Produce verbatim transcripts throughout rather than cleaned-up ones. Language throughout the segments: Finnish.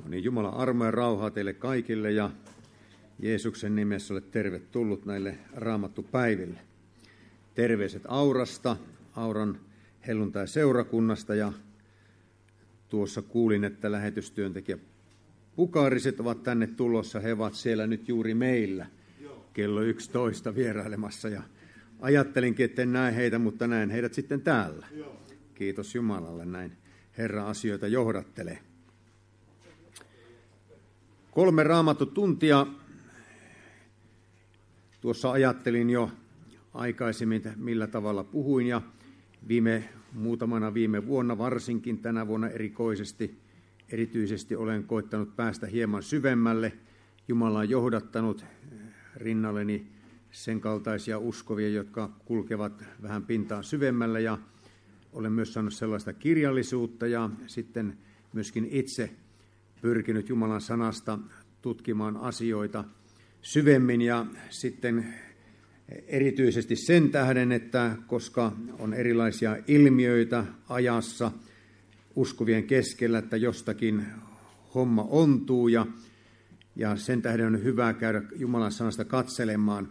Niin Jumalan armo ja rauhaa teille kaikille ja Jeesuksen nimessä olet tervetullut näille raamattupäiville. Terveiset Aurasta, Auran helluntai-seurakunnasta ja tuossa kuulin, että lähetystyöntekijä Pukariset ovat tänne tulossa. He ovat siellä nyt juuri meillä kello yksitoista vierailemassa ja ajattelinkin, että en näe heitä, mutta näen heidät sitten täällä. Kiitos Jumalalle, näin Herra asioita johdattelee. Kolme raamattutuntia. Tuossa ajattelin jo aikaisemmin, millä tavalla puhuin, ja viime, muutamana viime vuonna, varsinkin tänä vuonna erikoisesti, erityisesti olen koittanut päästä hieman syvemmälle. Jumala on johdattanut rinnalleni sen kaltaisia uskovia, jotka kulkevat vähän pintaan syvemmälle, ja olen myös saanut sellaista kirjallisuutta, ja sitten myöskin itse pyrkinyt Jumalan sanasta tutkimaan asioita syvemmin, ja sitten erityisesti sen tähden, että koska on erilaisia ilmiöitä ajassa uskovien keskellä, että jostakin homma ontuu, ja, ja sen tähden on hyvä käydä Jumalan sanasta katselemaan,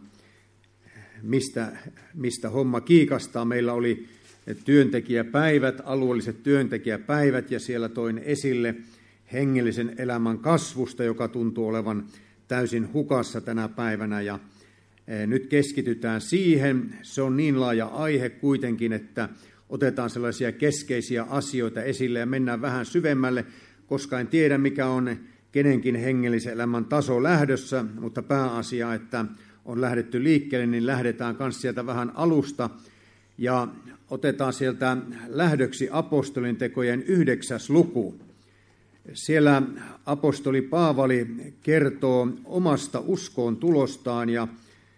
mistä, mistä homma kiikastaa. Meillä oli työntekijäpäivät, alueelliset työntekijäpäivät, ja siellä toin esille hengellisen elämän kasvusta, joka tuntuu olevan täysin hukassa tänä päivänä, ja nyt keskitytään siihen. Se on niin laaja aihe kuitenkin, että otetaan sellaisia keskeisiä asioita esille ja mennään vähän syvemmälle, koska en tiedä mikä on kenenkin hengellisen elämän taso lähdössä, mutta pääasia, että on lähdetty liikkeelle, niin lähdetään myös sieltä vähän alusta ja otetaan sieltä lähdöksi apostolin tekojen yhdeksäs luku. Siellä apostoli Paavali kertoo omasta uskoon tulostaan, ja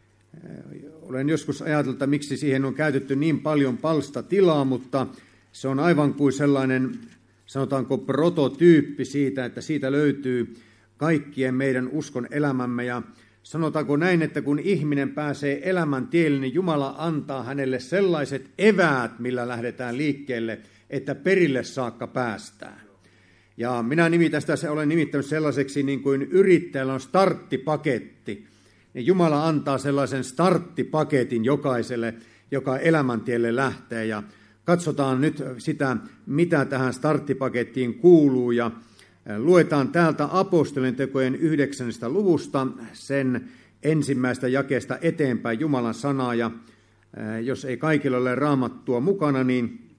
olen joskus ajatellut, että miksi siihen on käytetty niin paljon palstatilaa, mutta se on aivan kuin sellainen, sanotaanko prototyyppi siitä, että siitä löytyy kaikkien meidän uskon elämämme, ja sanotaanko näin, että kun ihminen pääsee elämän tielle, niin Jumala antaa hänelle sellaiset eväät, millä lähdetään liikkeelle, että perille saakka päästään. Ja minä nimitän sitä, olen nimittänyt sellaiseksi niin kuin yrittäjällä on starttipaketti. Niin Jumala antaa sellaisen starttipaketin jokaiselle, joka elämäntielle lähtee. Ja katsotaan nyt sitä, mitä tähän starttipakettiin kuuluu. Ja luetaan täältä apostolien tekojen yhdeksännestä luvusta sen ensimmäistä jakeesta eteenpäin Jumalan sanaa. Ja jos ei kaikilla ole raamattua mukana, niin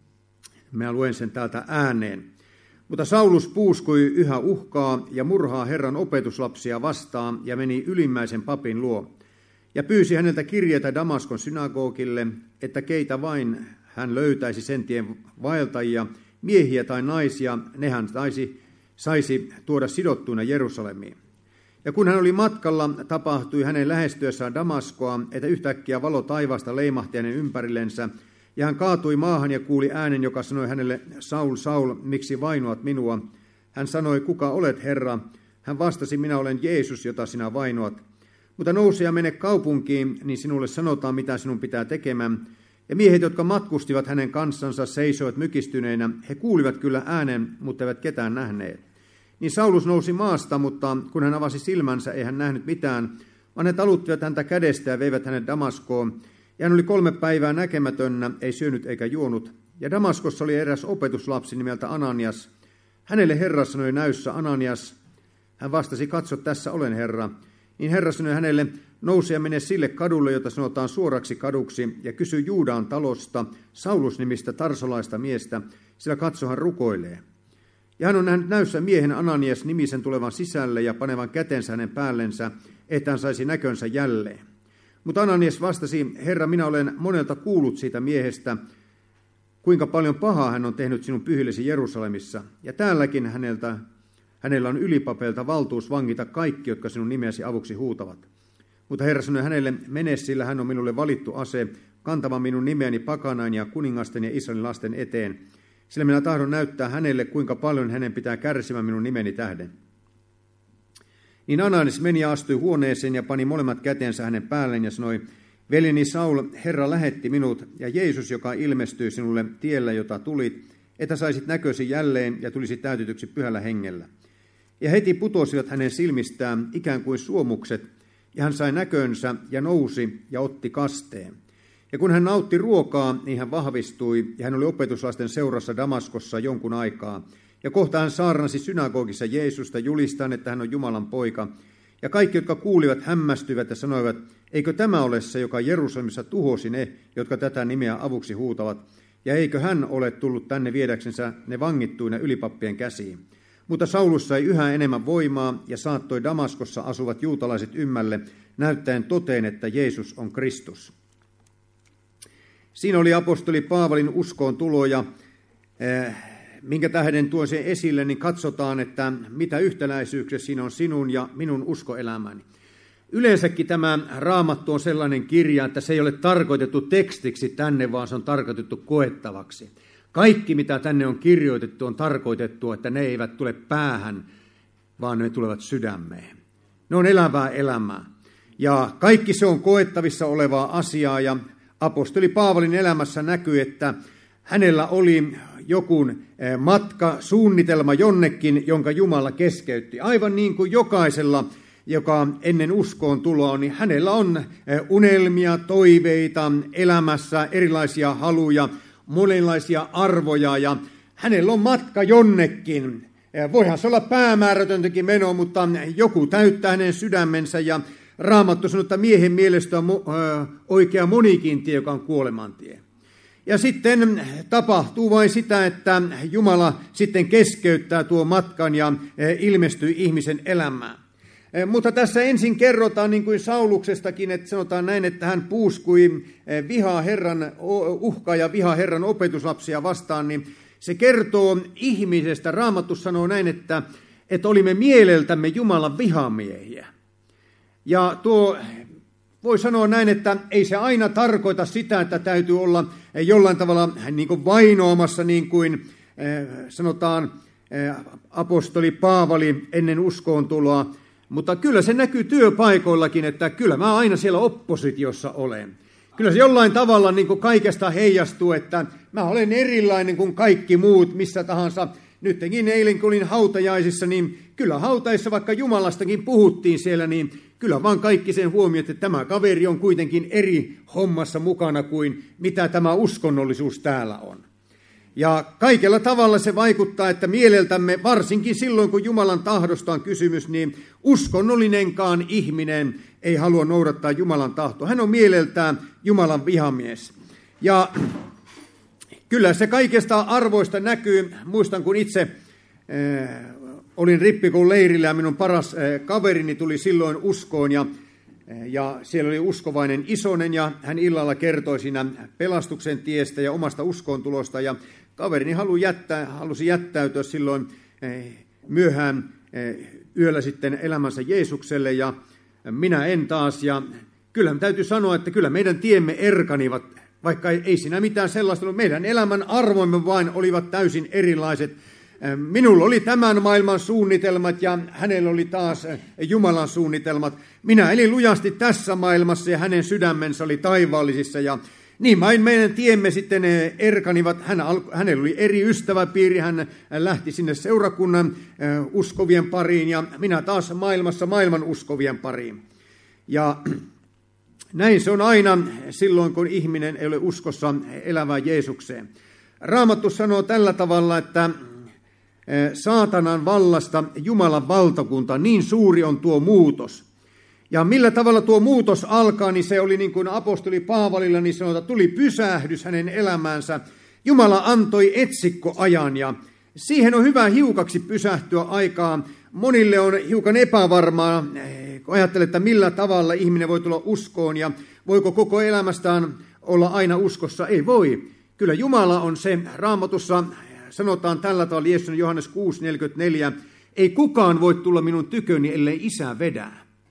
mä luen sen täältä ääneen. Mutta Saulus puuskui yhä uhkaa ja murhaa Herran opetuslapsia vastaan ja meni ylimmäisen papin luo. Ja pyysi häneltä kirjeitä Damaskon synagogille, että keitä vain hän löytäisi sen tien vaeltajia, miehiä tai naisia, ne hän saisi, saisi tuoda sidottuina Jerusalemiin. Ja kun hän oli matkalla, tapahtui hänen lähestyessään Damaskoa, että yhtäkkiä valo taivaasta leimahti hänen ympärillensä, ja hän kaatui maahan ja kuuli äänen, joka sanoi hänelle, Saul, Saul, miksi vainoat minua? Hän sanoi, kuka olet, Herra? Hän vastasi, minä olen Jeesus, jota sinä vainoat. Mutta nouse ja mene kaupunkiin, niin sinulle sanotaan, mitä sinun pitää tekemään. Ja miehet, jotka matkustivat hänen kanssansa, seisoivat mykistyneinä. He kuulivat kyllä äänen, mutta eivät ketään nähneet. Niin Saulus nousi maasta, mutta kun hän avasi silmänsä, ei hän nähnyt mitään, vaan he taluttivat häntä kädestä ja veivät hänet Damaskoon. Ja hän oli kolme päivää näkemätönnä, ei syönyt eikä juonut. Ja Damaskossa oli eräs opetuslapsi nimeltä Ananias. Hänelle Herra sanoi näyssä, Ananias. Hän vastasi, katso, tässä olen, Herra. Niin Herra sanoi hänelle, nouse ja mene sille kadulle, jota sanotaan suoraksi kaduksi, ja kysy Juudaan talosta Saulus-nimistä tarsolaista miestä, sillä katso, hän rukoilee. Ja hän on nähnyt näyssä miehen Ananias nimisen tulevan sisälle ja panevan kätensä hänen päällensä, että hän saisi näkönsä jälleen. Mutta Ananias vastasi, Herra, minä olen monelta kuullut siitä miehestä, kuinka paljon pahaa hän on tehnyt sinun pyhillesi Jerusalemissa. Ja täälläkin häneltä, hänellä on ylipapelta valtuus vangita kaikki, jotka sinun nimeäsi avuksi huutavat. Mutta Herra sanoi hänelle, mene, sillä hän on minulle valittu ase, kantamaan minun nimeäni pakanain ja kuningasten ja Israelin lasten eteen. Sillä minä tahdon näyttää hänelle, kuinka paljon hänen pitää kärsimään minun nimeni tähden. Niin Ananias meni ja astui huoneeseen ja pani molemmat kätensä hänen päälleen ja sanoi, veljeni Saul, Herra lähetti minut ja Jeesus, joka ilmestyi sinulle tiellä, jota tulit, että saisit näkösi jälleen ja tulisit täytetyksi pyhällä hengellä. ja heti putosivat hänen silmistään ikään kuin suomukset, ja hän sai näkönsä ja nousi ja otti kasteen. Ja kun hän nautti ruokaa, niin hän vahvistui, ja hän oli opetuslaisten seurassa Damaskossa jonkun aikaa. Ja kohta hän saarnasi synagogissa Jeesusta julistaen, että hän on Jumalan poika. Ja kaikki, jotka kuulivat, hämmästyivät ja sanoivat, eikö tämä ole se, joka Jerusalemissa tuhosi ne, jotka tätä nimeä avuksi huutavat? Ja eikö hän ole tullut tänne viedäksensä ne vangittuina ylipappien käsiin? Mutta Saulus sai yhä enemmän voimaa ja saattoi Damaskossa asuvat juutalaiset ymmälle, näyttäen toteen, että Jeesus on Kristus. Siinä oli apostoli Paavalin uskoon tulo, ja eh, minkä tähden tuon sen esille, niin katsotaan, että mitä yhtäläisyyksiä siinä on sinun ja minun uskoelämäni. Yleensäkin tämä Raamattu on sellainen kirja, että se ei ole tarkoitettu tekstiksi tänne, vaan se on tarkoitettu koettavaksi. Kaikki, mitä tänne on kirjoitettu, on tarkoitettu, että ne eivät tule päähän, vaan ne tulevat sydämeen. Ne on elävää elämää. Ja kaikki se on koettavissa olevaa asiaa, ja apostoli Paavalin elämässä näkyy, että hänellä oli joku matka, suunnitelma jonnekin, jonka Jumala keskeytti. Aivan niin kuin jokaisella, joka ennen uskoon tuloa, niin hänellä on unelmia, toiveita elämässä, erilaisia haluja, monenlaisia arvoja, ja hänellä on matka jonnekin. Voihan se olla päämäärätöntäkin meno, mutta joku täyttää hänen sydämensä, ja Raamattu sanoo, että miehen mielestä on oikea monikin tie, joka on kuolemantie. Ja sitten tapahtuu vain sitä, että Jumala sitten keskeyttää tuon matkan ja ilmestyy ihmisen elämään. Mutta tässä ensin kerrotaan niin kuin Sauluksestakin, että sanotaan näin, että hän puuskui vihaa Herran, uhkaa ja vihaa Herran opetuslapsia vastaan, niin se kertoo ihmisestä. Raamattu sanoo näin, että, että olimme mieleltämme Jumalan vihamiehiä. Ja tuo voi sanoa näin, että ei se aina tarkoita sitä, että täytyy olla jollain tavalla niin kuin vainoamassa, niin kuin sanotaan apostoli Paavali ennen uskoon tuloa. Mutta kyllä se näkyy työpaikoillakin, että kyllä mä aina siellä oppositiossa olen. Kyllä se jollain tavalla niin kuin kaikesta heijastuu, että mä olen erilainen kuin kaikki muut missä tahansa. Nytkin eilen, kun olin hautajaisissa, niin kyllä hautaissa, vaikka Jumalastakin puhuttiin siellä, niin kyllä vaan kaikki sen huomioon, että tämä kaveri on kuitenkin eri hommassa mukana kuin mitä tämä uskonnollisuus täällä on. Ja kaikella tavalla se vaikuttaa, että mieleltämme, varsinkin silloin kun Jumalan tahdosta on kysymys, niin uskonnollinenkaan ihminen ei halua noudattaa Jumalan tahtoa. Hän on mieleltään Jumalan vihamies. Ja kyllä se kaikesta arvoista näkyy. Muistan, kun itse äh, olin rippikoulun leirillä ja minun paras äh, kaverini tuli silloin uskoon ja, äh, ja siellä oli uskovainen isonen ja hän illalla kertoi siinä pelastuksen tiestä ja omasta uskoontulosta ja kaverini halusi, jättää, halusi jättäytyä silloin äh, myöhään äh, yöllä sitten elämänsä Jeesukselle ja minä en taas ja kyllähän täytyy sanoa, että kyllä meidän tiemme erkanivat. Vaikka ei siinä mitään sellaista ollut, meidän elämän arvoimme vain olivat täysin erilaiset. Minulla oli tämän maailman suunnitelmat ja hänellä oli taas Jumalan suunnitelmat. Minä elin lujasti tässä maailmassa ja hänen sydämensä oli taivaallisissa. Ja niin vain meidän tiemme sitten erkanivat. Hän, hänellä oli eri ystäväpiiri, hän lähti sinne seurakunnan uskovien pariin ja minä taas maailmassa maailman uskovien pariin. Ja näin se on aina silloin, kun ihminen ei ole uskossa elävää Jeesukseen. Raamattu sanoo tällä tavalla, että saatanan vallasta Jumalan valtakunta, niin suuri on tuo muutos. Ja millä tavalla tuo muutos alkaa, niin se oli niin kuin apostoli Paavalilla, niin sanotaan, että tuli pysähdys hänen elämäänsä. Jumala antoi etsikkoajan ja siihen on hyvä hiukaksi pysähtyä aikaa. Monille on hiukan epävarmaa, kun ajattelee, että millä tavalla ihminen voi tulla uskoon ja voiko koko elämästään olla aina uskossa. Ei voi. Kyllä Jumala on se. Raamatussa sanotaan tällä tavalla, Jeesus Johannes kuusi neljäkymmentäneljä, ei kukaan voi tulla minun tyköni, ellei Isä vedä.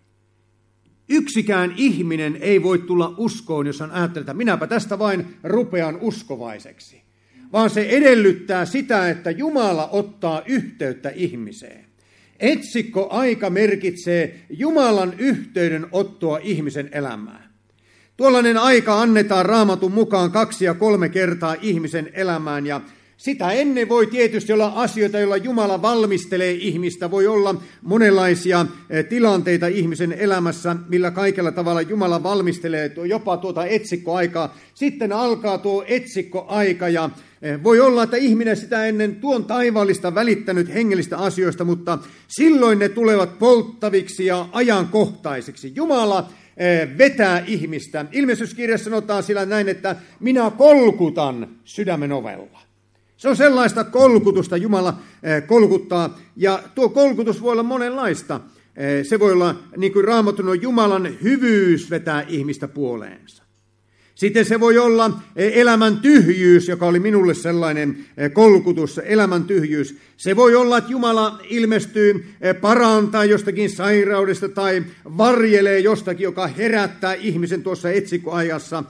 Yksikään ihminen ei voi tulla uskoon, jos hän ajattelee, että minäpä tästä vain rupean uskovaiseksi. Vaan se edellyttää sitä, että Jumala ottaa yhteyttä ihmiseen. Etsikkoaika merkitsee Jumalan yhteydenottoa ihmisen elämään. Tuollainen aika annetaan Raamatun mukaan kaksi ja kolme kertaa ihmisen elämään ja Sitä ennen voi tietysti olla asioita, joilla Jumala valmistelee ihmistä. Voi olla monenlaisia tilanteita ihmisen elämässä, millä kaikella tavalla Jumala valmistelee jopa tuota etsikkoaikaa. Sitten alkaa tuo etsikkoaika ja voi olla, että ihminen sitä ennen tuon taivaallista välittänyt hengellistä asioista, mutta silloin ne tulevat polttaviksi ja ajankohtaisiksi. Jumala vetää ihmistä. Ilmestyskirjassa sanotaan sillä näin, että minä kolkutan sydämen ovella. Se on sellaista kolkutusta, Jumala kolkuttaa, ja tuo kolkutus voi olla monenlaista. Se voi olla, niin kuin Raamattu sanoo, Jumalan hyvyys vetää ihmistä puoleensa. Sitten se voi olla elämän tyhjyys, joka oli minulle sellainen kolkutus, elämän tyhjyys. Se voi olla, että Jumala ilmestyy parantaa jostakin sairaudesta tai varjelee jostakin, joka herättää ihmisen tuossa etsikkoajassa.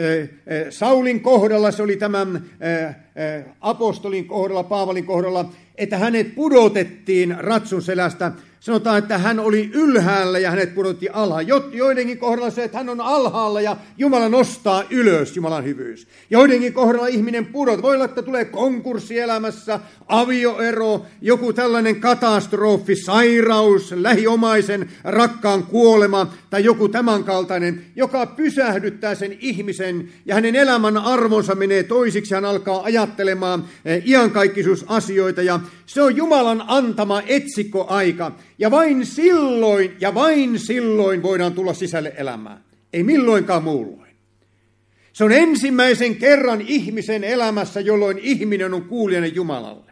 Saulin kohdalla se oli tämän apostolin kohdalla, Paavalin kohdalla, että hänet pudotettiin ratsun selästä. Sanotaan, että hän oli ylhäällä ja hänet pudotettiin alhaan. Joidenkin kohdalla se, että hän on alhaalla ja Jumala nostaa ylös, Jumalan hyvyys. Joidenkin kohdalla ihminen pudot. Voi olla, että tulee konkurssi elämässä, avioero, joku tällainen katastrofi, sairaus, lähiomaisen rakkaan kuolema tai joku tämänkaltainen, joka pysähdyttää sen ihmisen ja hänen elämän arvonsa menee toisiksi. Hän alkaa ajattelemaan iankaikkisuusasioita ja se on Jumalan antama etsikkoaika. Ja vain silloin, ja vain silloin voidaan tulla sisälle elämään. Ei milloinkaan muulloin. Se on ensimmäisen kerran ihmisen elämässä, jolloin ihminen on kuulijainen Jumalalle.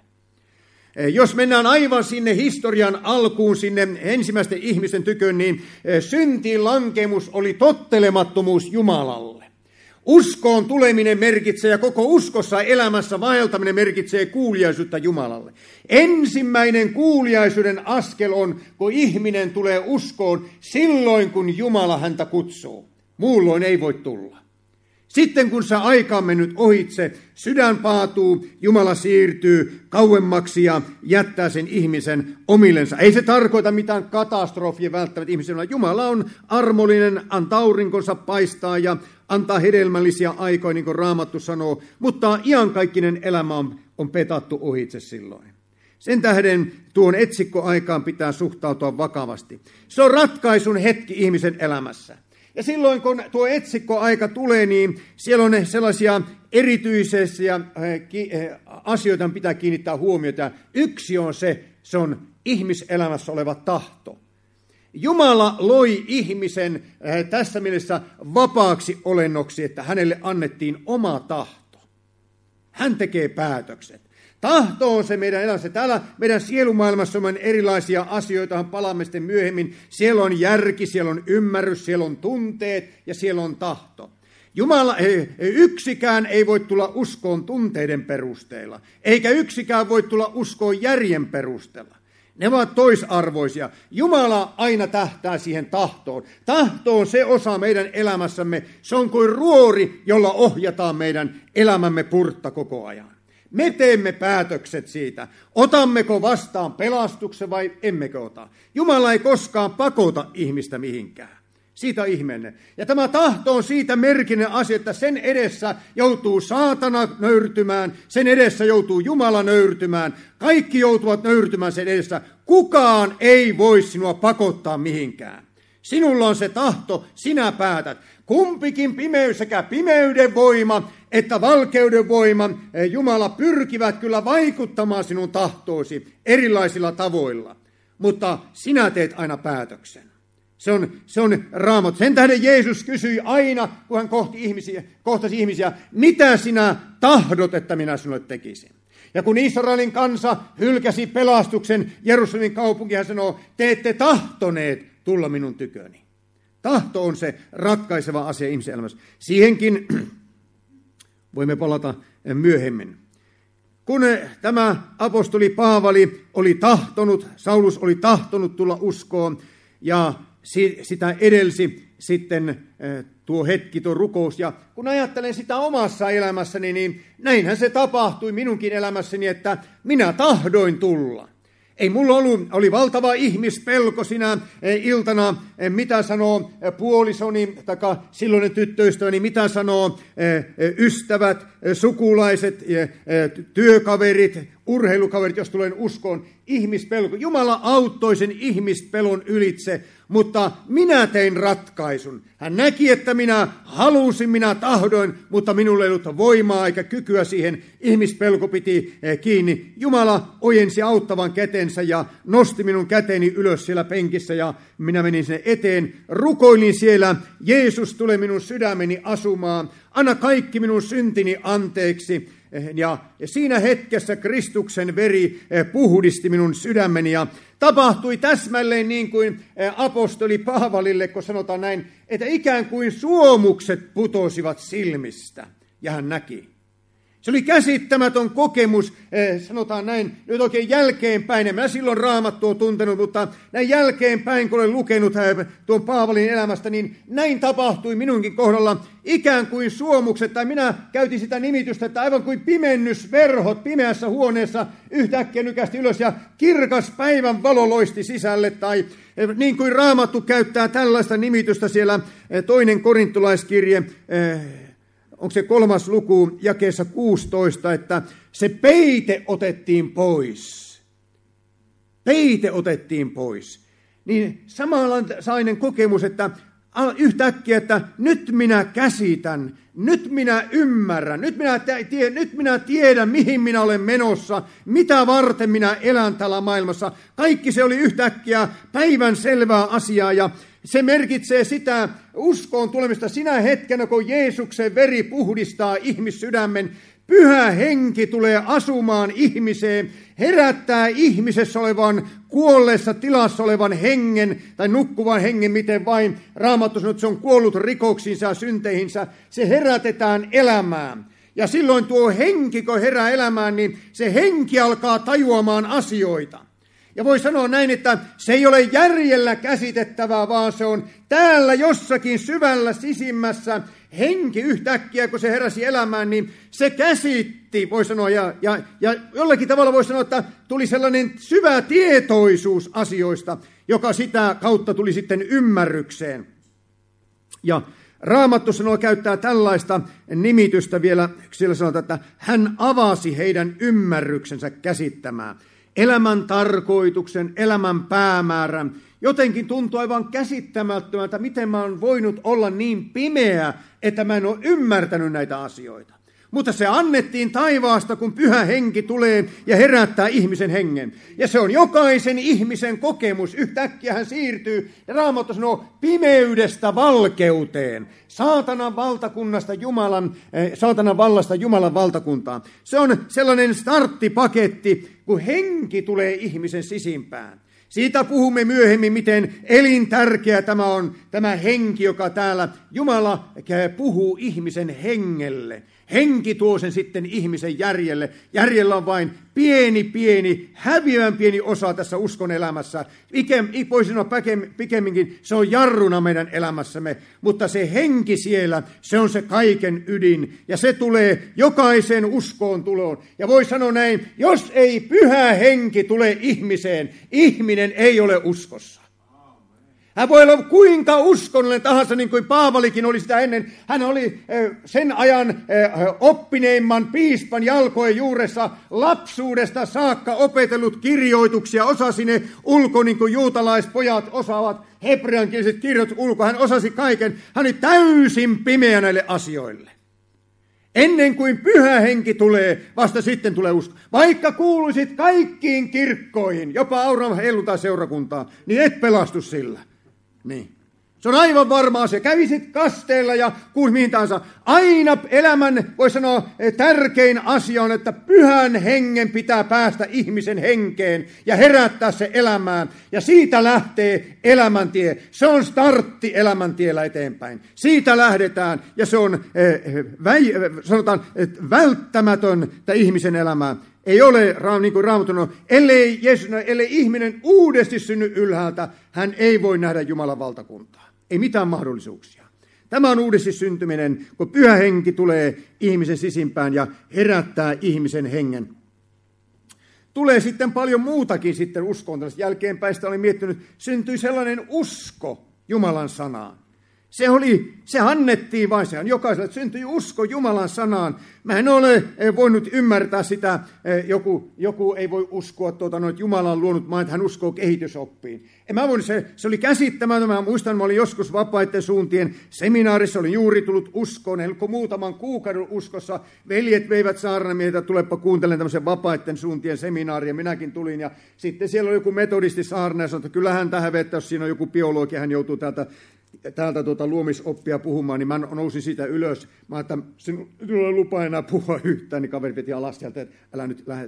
Jos mennään aivan sinne historian alkuun, sinne ensimmäisten ihmisen tykön, niin syntiin lankemus oli tottelemattomuus Jumalalle. Uskoon tuleminen merkitsee ja koko uskossa elämässä vaeltaminen merkitsee kuuliaisuutta Jumalalle. Ensimmäinen kuuliaisuuden askel on, kun ihminen tulee uskoon silloin, kun Jumala häntä kutsuu. Muulloin ei voi tulla. Sitten kun se aika on mennyt ohitse, sydän paatuu, Jumala siirtyy kauemmaksi ja jättää sen ihmisen omillensa. Ei se tarkoita mitään katastrofia välttämättä ihmisellä. Jumala on armollinen, antaa aurinkonsa paistaa ja antaa hedelmällisiä aikoja, niin kuin Raamattu sanoo, mutta iankaikkinen elämä on, on petattu ohitse silloin. Sen tähden tuon etsikkoaikaan pitää suhtautua vakavasti. Se on ratkaisun hetki ihmisen elämässä. Ja silloin, kun tuo etsikkoaika tulee, niin siellä on sellaisia erityisiä asioita, joita pitää kiinnittää huomiota. Yksi on se, se on ihmiselämässä oleva tahto. Jumala loi ihmisen tässä mielessä vapaaksi olennoksi, että hänelle annettiin oma tahto. Hän tekee päätökset. Tahto on se meidän elämässä. Täällä meidän sielumaailmassa on erilaisia asioita, johon palaamme sitten myöhemmin. Siellä on järki, siellä on ymmärrys, siellä on tunteet ja siellä on tahto. Jumala, yksikään ei voi tulla uskoon tunteiden perusteella, eikä yksikään voi tulla uskoon järjen perusteella. Ne ovat toisarvoisia. Jumala aina tähtää siihen tahtoon. Tahto on se osa meidän elämässämme. Se on kuin ruori, jolla ohjataan meidän elämämme purtta koko ajan. Me teemme päätökset siitä, otammeko vastaan pelastuksen vai emmekö ota. Jumala ei koskaan pakota ihmistä mihinkään. Siitä on ihmeellinen. Ja tämä tahto on siitä merkinen asia, että sen edessä joutuu saatana nöyrtymään, sen edessä joutuu Jumala nöyrtymään. Kaikki joutuvat nöyrtymään sen edessä. Kukaan ei voi sinua pakottaa mihinkään. Sinulla on se tahto, sinä päätät. Kumpikin pimeys, sekä pimeyden voima että valkeuden voima, Jumala pyrkivät kyllä vaikuttamaan sinun tahtoosi erilaisilla tavoilla. Mutta sinä teet aina päätöksen. Se on, se on Raamattu. Sen tähden Jeesus kysyi aina, kun hän kohti ihmisiä, kohtasi ihmisiä, mitä sinä tahdot, että minä sinulle tekisin. Ja kun Israelin kansa hylkäsi pelastuksen Jerusalemin kaupunki, hän sanoo, te ette tahtoneet tulla minun tyköni. Tahto on se ratkaiseva asia ihmisen elämässä. Siihenkin voimme palata myöhemmin. Kun tämä apostoli Paavali oli tahtonut, Saulus oli tahtonut tulla uskoon, ja sitä edelsi sitten tuo hetki, tuo rukous. Ja kun ajattelen sitä omassa elämässäni, niin näinhän se tapahtui minunkin elämässäni, että minä tahdoin tulla. Ei mulla ollut, oli valtava ihmispelko sinä iltana, mitä sanoo puolisoni, taka silloinen tyttöystäväni, mitä sanoo ystävät, sukulaiset, työkaverit, urheilukaverit, jos tulen uskoon. Ihmispelko. Jumala auttoi sen ihmispelon ylitse, mutta minä tein ratkaisun. Hän näki, että minä halusin, minä tahdoin, mutta minulla ei ollut voimaa eikä kykyä siihen. Ihmispelko piti kiinni. Jumala ojensi auttavan kätensä ja nosti minun käteni ylös siellä penkissä ja minä menin sinne eteen. Rukoilin siellä, Jeesus tule minun sydämeni asumaan. Anna kaikki minun syntini anteeksi. Ja siinä hetkessä Kristuksen veri puhdisti minun sydämeni ja tapahtui täsmälleen niin kuin apostoli Paavalille, kun sanotaan näin, että ikään kuin suomukset putosivat silmistä ja hän näki. Se oli käsittämätön kokemus, sanotaan näin, nyt oikein jälkeenpäin. En mä silloin Raamattua tuntenut, mutta näin jälkeenpäin, kun olen lukenut tuon Paavalin elämästä, niin näin tapahtui minunkin kohdalla. Ikään kuin suomukset, tai minä käytin sitä nimitystä, että aivan kuin pimennysverhot pimeässä huoneessa yhtäkkiä nykästi ylös ja kirkas päivän valo loisti sisälle, tai niin kuin Raamattu käyttää tällaista nimitystä siellä toinen korintolaiskirje, onko se kolmas luku jakeessa kuusitoista, että se peite otettiin pois. Peite otettiin pois. Niin samanlainen kokemus, että yhtäkkiä, että nyt minä käsitän, nyt minä ymmärrän, nyt minä, tie, nyt minä tiedän, mihin minä olen menossa, mitä varten minä elän täällä maailmassa. Kaikki se oli yhtäkkiä päivän selvää asiaa ja se merkitsee sitä uskoon tulemista sinä hetkenä, kun Jeesuksen veri puhdistaa ihmissydämen. Pyhä henki tulee asumaan ihmiseen, herättää ihmisessä olevan kuolleessa tilassa olevan hengen tai nukkuvan hengen, miten vain Raamattu sanoo, että se on kuollut rikoksiinsa ja synteihinsä. Se herätetään elämään. Ja silloin tuo henki, kun herää elämään, niin se henki alkaa tajuamaan asioita. Ja voi sanoa näin, että se ei ole järjellä käsitettävää, vaan se on täällä jossakin syvällä sisimmässä henki yhtäkkiä, kun se heräsi elämään, niin se käsitti, voi sanoa, ja, ja, ja jollakin tavalla voi sanoa, että tuli sellainen syvä tietoisuus asioista, joka sitä kautta tuli sitten ymmärrykseen. Ja Raamattu sanoo, käyttää tällaista nimitystä vielä, siellä sanotaan, että hän avasi heidän ymmärryksensä käsittämään. Elämän tarkoituksen, elämän päämäärän. Jotenkin tuntuu aivan käsittämättömältä, miten mä oon voinut olla niin pimeä, että mä en ole ymmärtänyt näitä asioita. Mutta se annettiin taivaasta, kun pyhä henki tulee ja herättää ihmisen hengen. Ja se on jokaisen ihmisen kokemus. Yhtäkkiä hän siirtyy, ja Raamattu sanoo, pimeydestä valkeuteen. Saatanan valtakunnasta Jumalan, äh, saatanan vallasta Jumalan valtakuntaan. Se on sellainen starttipaketti, kun henki tulee ihmisen sisimpään. Siitä puhumme myöhemmin, miten elintärkeä tämä on, tämä henki, joka täällä Jumala puhuu ihmisen hengelle. Henki tuo sen sitten ihmisen järjelle. Järjellä on vain pieni, pieni, häviävän pieni osa tässä uskon elämässä. Voisi sanoa pikemminkin, se on jarruna meidän elämässämme, mutta se henki siellä, se on se kaiken ydin. Ja se tulee jokaisen uskoon tuloon. Ja voi sanoa näin, jos ei pyhä henki tule ihmiseen, ihminen ei ole uskossa. Hän voi olla kuinka uskonnollinen tahansa, niin kuin Paavalikin oli sitä ennen. Hän oli sen ajan oppineimman piispan jalkojen juuressa lapsuudesta saakka opetellut kirjoituksia. Osasi ne ulko, niin kuin juutalaispojat osaavat hebreankieliset kirjoitukset ulko. Hän osasi kaiken. Hän oli täysin pimeä näille asioille. Ennen kuin pyhä henki tulee, vasta sitten tulee usko. Vaikka kuuluisit kaikkiin kirkkoihin, jopa Auran helluntai-seurakuntaan, niin et pelastu sillä. Niin. Se on aivan varmaa se. Kävisit kasteella ja kuusi mihin tahansa. Aina elämän, voi sanoa, tärkein asia on, että pyhän hengen pitää päästä ihmisen henkeen ja herättää se elämään. Ja siitä lähtee elämäntie. Se on startti elämäntiellä eteenpäin. Siitä lähdetään ja se on väi, sanotaan, välttämätöntä ihmisen elämään. Ei ole, niin kuin Raamattu sanoo, ellei, Jeesus, ellei ihminen uudesti synny ylhäältä, hän ei voi nähdä Jumalan valtakuntaa. Ei mitään mahdollisuuksia. Tämä on uudesti syntyminen, kun pyhä henki tulee ihmisen sisimpään ja herättää ihmisen hengen. Tulee sitten paljon muutakin sitten uskoon. Jälkeenpäin sitä olin miettinyt, syntyi sellainen usko Jumalan sanaan. Se, oli, se annettiin vain, sehän jokaiselle, että syntyi usko Jumalan sanaan. Mä en ole voinut ymmärtää sitä, joku, joku ei voi uskoa, tuota, no, että Jumala on luonut maan, että hän uskoo kehitysoppiin. En mä voinut, se, se oli käsittämätön. Mä muistan, mä olin joskus Vapaiden suuntien seminaarissa, olin juuri tullut uskoon, eli muutaman kuukauden uskossa. Veljet veivät saarnamieheltä, tulepa kuuntelemaan tämmöisen Vapaiden suuntien seminaaria, minäkin tulin. Ja sitten siellä oli joku metodisti saarna ja sanoi, että kyllähän tähän vettä, jos siinä on joku biologi, hän joutuu täältä täältä tuota luomisoppia puhumaan, niin mä nousin siitä ylös. Mä ajattelin, että sinulla ei lupa enää puhua yhtään, niin kaveri veti alas sieltä, että älä nyt lähde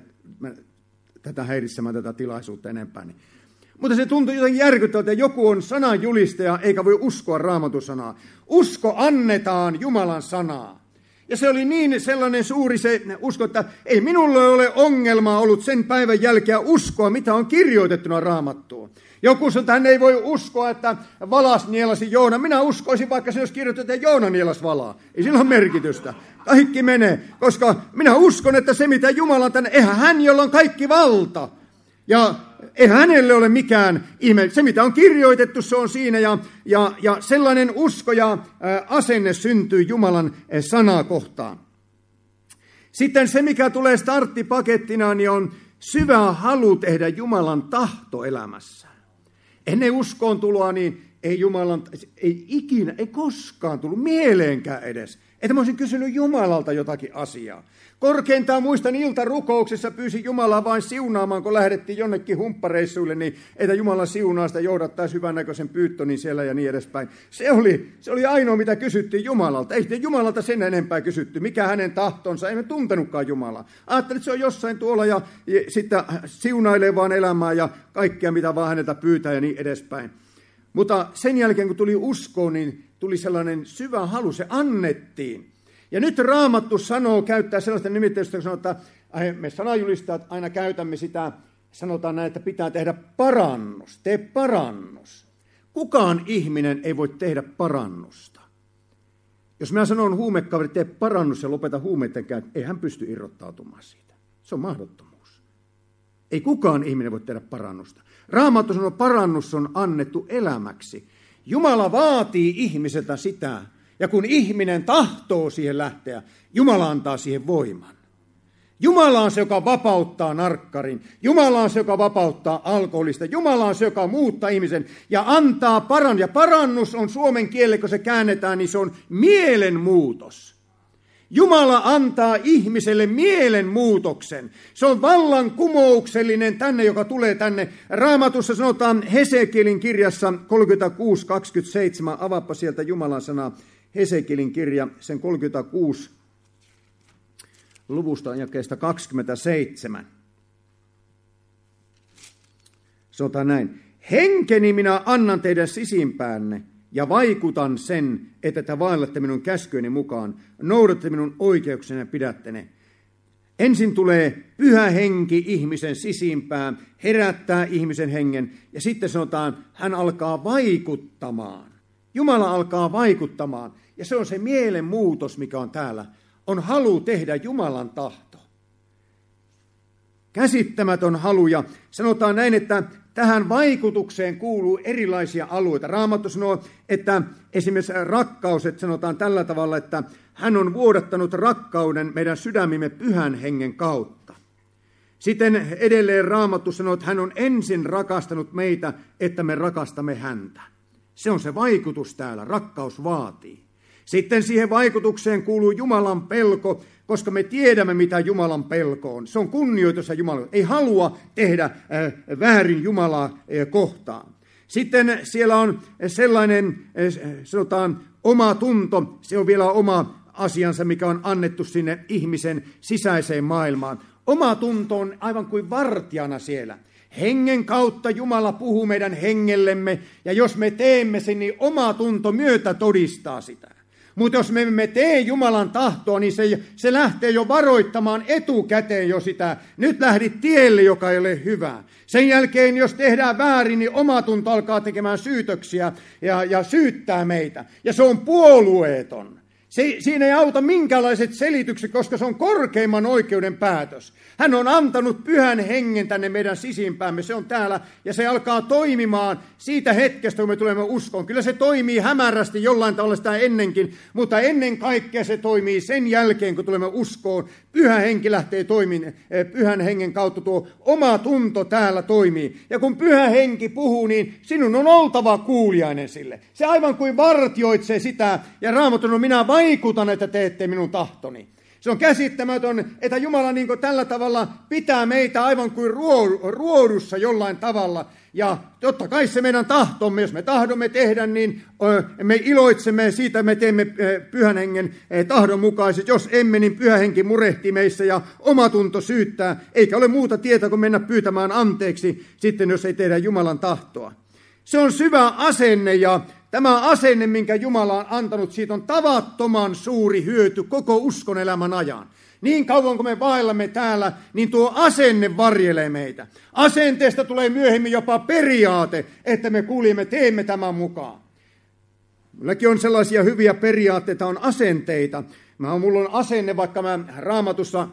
tätä häiritsemään tätä tilaisuutta enempää. Niin. Mutta se tuntui jotenkin järkyttävältä, että joku on sananjulistaja, eikä voi uskoa Raamatun sanaa. Usko annetaan Jumalan sanaa. Ja se oli niin sellainen suuri se usko, että ei minulle ole ongelmaa ollut sen päivän jälkeen uskoa, mitä on kirjoitettuna Raamattuun. Joku sanoi, että hän ei voi uskoa, että valas nielasi Joona. Minä uskoisin, vaikka se olisi kirjoitettu, että Joona nielas valaa. Ei sillä ole merkitystä. Kaikki menee, koska minä uskon, että se mitä Jumala on tänne, eihän hän, jolla on kaikki valta. Ja eihän hänelle ole mikään ihme. Se mitä on kirjoitettu, se on siinä. Ja, ja, ja sellainen usko ja ä, asenne syntyy Jumalan ä, sanaa kohtaan. Sitten se, mikä tulee starttipakettina, niin on syvä halu tehdä Jumalan tahto elämässä. Ennen uskoon tuloa, niin ei Jumalan, ei ikinä, ei koskaan tullut mieleenkään edes, että mä olisin kysynyt Jumalalta jotakin asiaa. Korkeintaan muistan iltarukouksessa pyysin Jumalaa vain siunaamaan, kun lähdettiin jonnekin humppareissuille, niin että Jumala siunaa sitä, johdattaisi hyvännäköisen pyyttönin siellä ja niin edespäin. Se oli, se oli ainoa, mitä kysyttiin Jumalalta. Ei sitten Jumalalta sen enempää kysytty, mikä hänen tahtonsa, ei me tuntenutkaan Jumalaa. Ajattelin, että se on jossain tuolla ja, ja sitten siunailee vaan elämää ja kaikkea, mitä vaan häneltä pyytää ja niin edespäin. Mutta sen jälkeen, kun tuli uskoon, niin tuli sellainen syvä halu, se annettiin. Ja nyt Raamattu sanoo, käyttää sellaista nimittäistä, kun sanotaan, että me sanajulistajat aina käytämme sitä, sanotaan näin, että pitää tehdä parannus, tee parannus. Kukaan ihminen ei voi tehdä parannusta. Jos minä sanon huumekaveri, tee parannus ja lopeta huumeiden käyttö, ei hän pysty irrottautumaan siitä. Se on mahdottomuus. Ei kukaan ihminen voi tehdä parannusta. Raamattu sanoo, parannus on annettu elämäksi. Jumala vaatii ihmiseltä sitä, ja kun ihminen tahtoo siihen lähteä, Jumala antaa siihen voiman. Jumala on se, joka vapauttaa narkkarin. Jumala on se, joka vapauttaa alkoholista. Jumala on se, joka muuttaa ihmisen ja antaa parannus. Ja parannus on suomen kielellä, kun se käännetään, niin se on mielenmuutos. Jumala antaa ihmiselle mielenmuutoksen. Se on vallankumouksellinen tänne, joka tulee tänne. Raamatussa sanotaan Hesekielin kirjassa kolmekymmentäkuusi kaksikymmentäseitsemän. Avaappa sieltä Jumalan sanaa. Hesekielin kirja, sen kolmekymmentäkuusi luvusta jakeesta kaksikymmentäseitsemän. Sanotaan näin. Henkeni minä annan teidän sisimpäänne ja vaikutan sen, että te vaellatte minun käskyeni mukaan, noudatte minun oikeukseni ja pidätte ne. Ensin tulee pyhä henki ihmisen sisimpään, herättää ihmisen hengen ja sitten sanotaan, hän alkaa vaikuttamaan. Jumala alkaa vaikuttamaan ja se on se mielenmuutos, mikä on täällä. On halu tehdä Jumalan tahto. Käsittämätön halu ja sanotaan näin, että tähän vaikutukseen kuuluu erilaisia alueita. Raamattu sanoo, että esimerkiksi rakkaus, että sanotaan tällä tavalla, että hän on vuodattanut rakkauden meidän sydämimme pyhän hengen kautta. Sitten edelleen Raamattu sanoo, että hän on ensin rakastanut meitä, että me rakastamme häntä. Se on se vaikutus täällä, rakkaus vaatii. Sitten siihen vaikutukseen kuuluu Jumalan pelko, koska me tiedämme, mitä Jumalan pelko on. Se on kunnioitus ja Jumala. Ei halua tehdä äh, väärin Jumalaa äh, kohtaan. Sitten siellä on sellainen, äh, sanotaan, oma tunto. Se on vielä oma asiansa, mikä on annettu sinne ihmisen sisäiseen maailmaan. Oma tunto on aivan kuin vartijana siellä. Hengen kautta Jumala puhuu meidän hengellemme, ja jos me teemme sen, niin oma tunto myötä todistaa sitä. Mutta jos me emme tee Jumalan tahtoa, niin se, se lähtee jo varoittamaan etukäteen jo sitä. Nyt lähdit tielle, joka ei ole hyvä. Sen jälkeen, jos tehdään väärin, niin omatunto alkaa tekemään syytöksiä ja, ja syyttää meitä. Ja se on puolueeton. Se, siinä ei auta minkälaiset selitykset, koska se on korkeimman oikeuden päätös. Hän on antanut pyhän hengen tänne meidän sisimpäämme, se on täällä, ja se alkaa toimimaan siitä hetkestä, kun me tulemme uskoon. Kyllä se toimii hämärästi jollain tavalla sitä ennenkin, mutta ennen kaikkea se toimii sen jälkeen, kun tulemme uskoon. Pyhä henki lähtee toimimaan, pyhän hengen kautta tuo oma tunto täällä toimii. Ja kun pyhä henki puhuu, niin sinun on oltava kuulijainen sille. Se aivan kuin vartioitsee sitä, ja Raamattu on minä vaikutan, että teette minun tahtoni. Se on käsittämätön, että Jumala niin kuin tällä tavalla pitää meitä aivan kuin ruodussa jollain tavalla. Ja totta kai se meidän tahtomme, jos me tahdomme tehdä, niin me iloitsemme siitä, me teemme pyhän hengen tahdon mukaiset. Jos emme, niin pyhä henki murehtii meissä ja omatunto syyttää. Eikä ole muuta tietä kuin mennä pyytämään anteeksi sitten, jos ei tehdä Jumalan tahtoa. Se on syvä asenne, ja tämä asenne, minkä Jumala on antanut, siitä on tavattoman suuri hyöty koko uskon elämän ajan. Niin kauan kuin me vaellamme täällä, niin tuo asenne varjelee meitä. Asenteesta tulee myöhemmin jopa periaate, että me kuulimme, teemme tämän mukaan. Milläkin on sellaisia hyviä periaatteita, on asenteita. Mä, mulla on asenne, vaikka mä Raamatussa,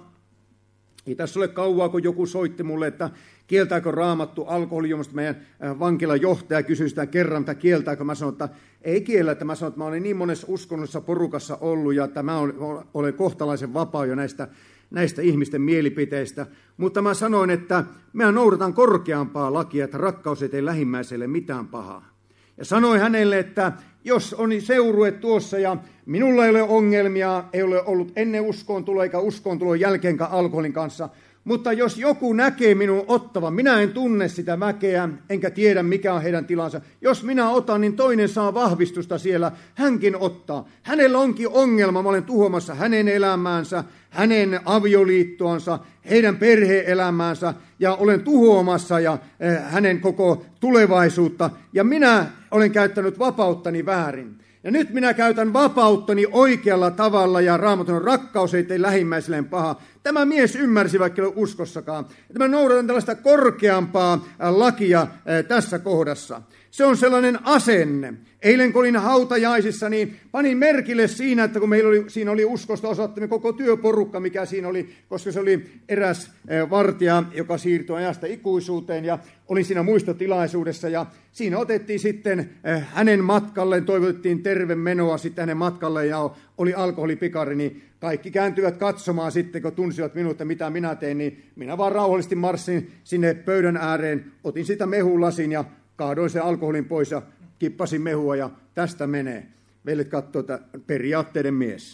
ei tässä ole kauaa, kun joku soitti mulle, että kieltääkö Raamattu alkoholijuomasta. Meidän vankilan johtaja kysyi sitä kerran, että kieltääkö. Mä sanoin, että ei kiellä. Että mä sanoin, että mä olen niin monessa uskonnollisessa porukassa ollut, ja että mä olen kohtalaisen vapaa jo näistä, näistä ihmisten mielipiteistä. Mutta mä sanoin, että mä noudatan korkeampaa lakia, että rakkaus ei tee lähimmäiselle mitään pahaa. Ja sanoin hänelle, että jos on seurue tuossa ja minulla ei ole ongelmia, ei ole ollut ennen uskoon tuloa eikä uskoon tulon jälkeenkaan alkoholin kanssa, mutta jos joku näkee minun ottavan, minä en tunne sitä väkeä, enkä tiedä mikä on heidän tilansa. Jos minä otan, niin toinen saa vahvistusta siellä, hänkin ottaa. Hänellä onkin ongelma, mä olen tuhoamassa hänen elämäänsä, hänen avioliittoansa, heidän perhe-elämäänsä, ja olen tuhoamassa ja eh, hänen koko tulevaisuutta. Ja minä olen käyttänyt vapauttani väärin. Ja nyt minä käytän vapauttani oikealla tavalla, ja Raamatun rakkaus ei tee lähimmäiselleen paha. Tämä mies ymmärsi, vaikka ei ole uskossakaan, että mä noudatan tällaista korkeampaa lakia tässä kohdassa. Se on sellainen asenne. Eilen kun olin hautajaisissa, niin panin merkille siinä, että kun meillä oli, siinä oli uskosta osoittamme koko työporukka, mikä siinä oli, koska se oli eräs vartija, joka siirtyi ajasta ikuisuuteen, ja olin siinä muistotilaisuudessa, ja siinä otettiin sitten hänen matkalleen, toivotettiin terve menoa sitten hänen matkalleen, ja oli alkoholipikari, niin kaikki kääntyivät katsomaan sitten, kun tunsivat minut, että mitä minä teen, niin minä vaan rauhallisesti marssin sinne pöydän ääreen, otin sitä mehulasin ja kaadoin sen alkoholin pois ja kippasin mehua, ja tästä menee. Veljet katsoo, että periaatteiden mies.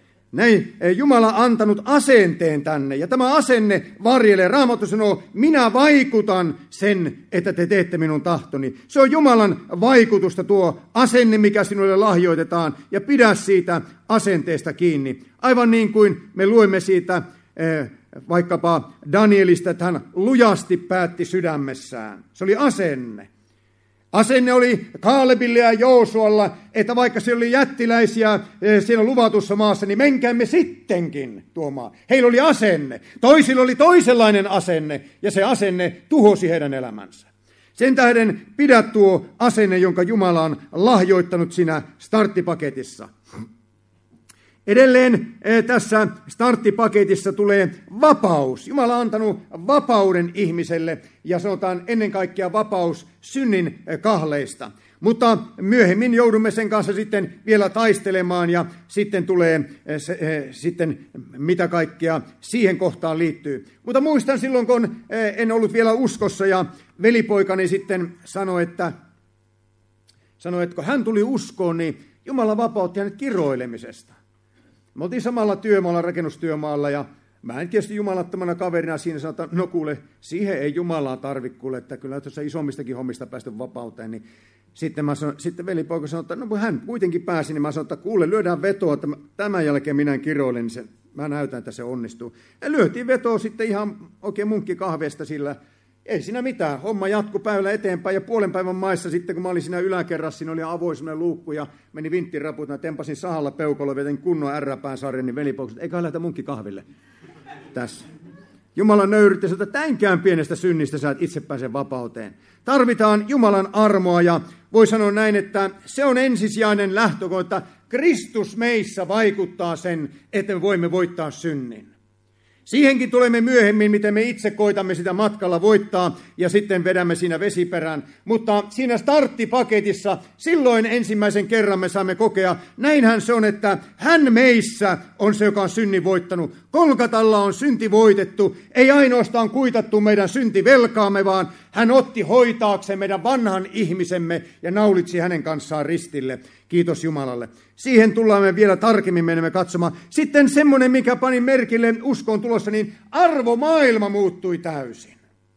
Näin Jumala on antanut asenteen tänne, ja tämä asenne varjelee. Raamattu sanoo, minä vaikutan sen, että te teette minun tahtoni. Se on Jumalan vaikutusta tuo asenne, mikä sinulle lahjoitetaan, ja pidä siitä asenteesta kiinni. Aivan niin kuin me luemme siitä eh, vaikkapa Danielista, että hän lujasti päätti sydämessään. Se oli asenne. Asenne oli Kaalebille ja Joosualla, että vaikka siellä oli jättiläisiä siellä luvatussa maassa, niin menkäämme sittenkin tuomaan. Heillä oli asenne. Toisilla oli toisenlainen asenne, ja se asenne tuhosi heidän elämänsä. Sen tähden pidä tuo asenne, jonka Jumala on lahjoittanut siinä starttipaketissa. Edelleen tässä starttipaketissa tulee vapaus. Jumala on antanut vapauden ihmiselle, ja sanotaan ennen kaikkea vapaus synnin kahleista. Mutta myöhemmin joudumme sen kanssa sitten vielä taistelemaan, ja sitten tulee se, sitten mitä kaikkea siihen kohtaan liittyy. Mutta muistan silloin, kun en ollut vielä uskossa, ja velipoikani sitten sanoi, että, sanoi, että kun hän tuli uskoon, niin Jumala vapautti hänet kiroilemisesta. Me oltiin samalla työmaalla, rakennustyömaalla, ja mä en tietysti jumalattomana kaverina siinä sanoa, että no kuule, siihen ei Jumalaa tarvitse, kuule, että kyllä tuossa isommistakin hommista päästy vapauteen. Niin sitten, mä sanon, sitten velipoika sanoi, että no hän kuitenkin pääsi, niin mä sanoin, että kuule, lyödään vetoa, että tämän jälkeen minä kiroilen, niin se, mä näytän, että se onnistuu. Ja lyötiin vetoa sitten ihan oikein munkkikahveesta sillä. Ei siinä mitään. Homma jatkui päivällä eteenpäin, ja puolen päivän maissa sitten, kun mä olin siinä yläkerrassa, siinä oli avoin semmoinen luukku, ja meni vinttiraput, ja tempasin sahalla peukaloa, vetin kunnon ärräpään sarjan, niin velipoukset, eikä lähdetä munkki kahville. Tässä. Jumala nöyrytti, että täinkään pienestä synnistä sä et itse pääse vapauteen. Tarvitaan Jumalan armoa, ja voi sanoa näin, että se on ensisijainen lähtökohta. Kristus meissä vaikuttaa sen, että me voimme voittaa synnin. Siihenkin tulemme myöhemmin, miten me itse koitamme sitä matkalla voittaa ja sitten vedämme siinä vesiperään. Mutta siinä starttipaketissa silloin ensimmäisen kerran me saamme kokea, näinhän se on, että hän meissä on se, joka on synnin voittanut. Kolkatalla on synti voitettu, ei ainoastaan kuitattu meidän syntivelkaamme, vaan hän otti hoitaakseen meidän vanhan ihmisemme ja naulitsi hänen kanssaan ristille. Kiitos Jumalalle. Siihen tullaan me vielä tarkemmin menemme katsomaan. Sitten semmoinen, mikä pani merkille uskon tulossa, niin arvomaailma muuttui täysin.